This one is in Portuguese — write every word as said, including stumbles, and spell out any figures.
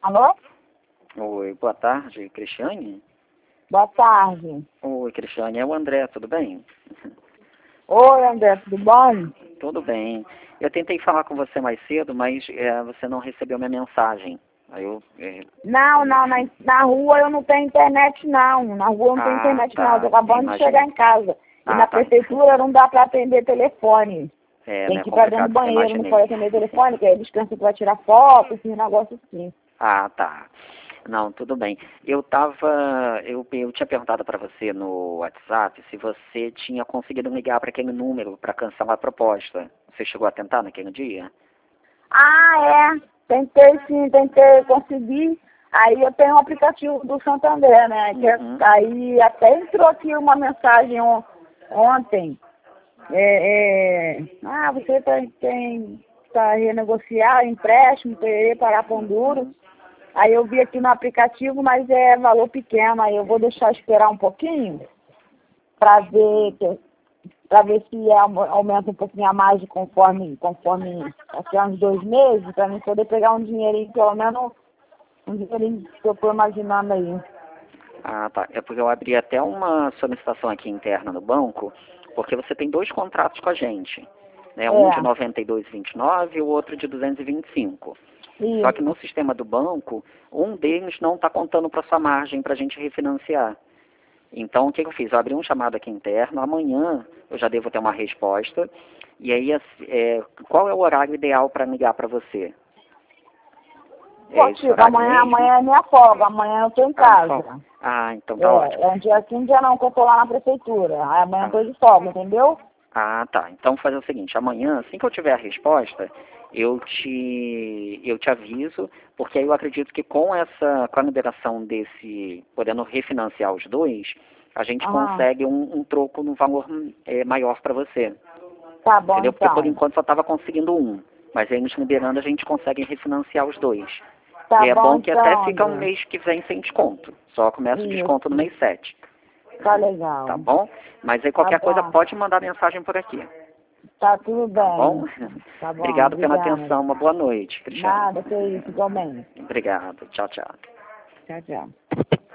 Alô? Oi, boa tarde, Cristiane? Boa tarde. Oi, Cristiane, é o André, tudo bem? Oi, André, tudo bom? Tudo bem. Eu tentei falar com você mais cedo, mas é, você não recebeu minha mensagem. Aí eu... É, Não, não, na, na rua eu não tenho internet, não. Na rua eu não tenho ah, internet, tá, não. Eu tô acabando de imaginei. chegar em casa. E Ah, na tá. prefeitura não dá pra atender telefone. É, Tem né, que ir pra dentro complicado, do você banheiro, não imaginei. pode atender telefone, que aí eles cansam pra tirar foto, esse negócio assim. Ah, tá. Não, tudo bem. Eu tava, eu, eu tinha perguntado para você no WhatsApp se você tinha conseguido ligar para aquele número para cancelar a proposta. Você chegou a tentar naquele dia? Ah, é. Tentei sim, tentei conseguir. Aí eu tenho um aplicativo do Santander, né? Que é- Uhum. aí até entrou aqui uma mensagem on- ontem. É, é, ah, você tem, tem para renegociar empréstimo, querer pagar pão duro. Aí eu vi aqui no aplicativo, mas é valor pequeno. Aí eu vou deixar esperar um pouquinho para ver, para ver se é, aumenta um pouquinho a mais conforme, conforme daqui a uns dois meses, para mim poder pegar um dinheirinho, pelo menos um dinheirinho que eu estou imaginando aí. Ah, tá. É porque eu abri até uma solicitação aqui interna no banco, porque você tem dois contratos com a gente, né? Um de É, noventa e dois e vinte e nove e o outro de duzentos e vinte e cinco. Só que isso. no sistema do banco, um deles não está contando para sua margem para a gente refinanciar. Então, o que, que eu fiz? Eu abri um chamado aqui interno, amanhã eu já devo ter uma resposta. E aí, é, qual é o horário ideal para ligar para você? É Pô, esse Chico, horário amanhã, mesmo? amanhã é minha folga, amanhã eu estou em Ah, só. casa. Ah, então tá É, ótimo. é um dia aqui, um dia não, que eu tô lá na prefeitura. Aí amanhã eu Ah, tô de folga, entendeu? ah, tá. Então vou fazer o seguinte, amanhã, assim que eu tiver a resposta, eu te, eu te aviso, porque aí eu acredito que com essa, com a liberação desse, podendo refinanciar os dois, a gente Aham. consegue um, um troco no valor é, maior para você. Tá bom, Entendeu? Porque por então. enquanto só estava conseguindo um. Mas aí nos liberando a gente consegue refinanciar os dois. Tá E é bom, bom que até então, fica um André. mês que vem sem desconto. Só começa o desconto no Isso. mês sete. Tá Tá legal. bom? Mas aí Tá qualquer coisa bom. pode mandar mensagem por aqui. Tá tudo Tá bom? bem. Tá bom, Obrigado pela obrigada. atenção. Uma boa noite, Cristiane. Nada, que isso, igualmente. Obrigado. Tchau, tchau. Tchau, tchau.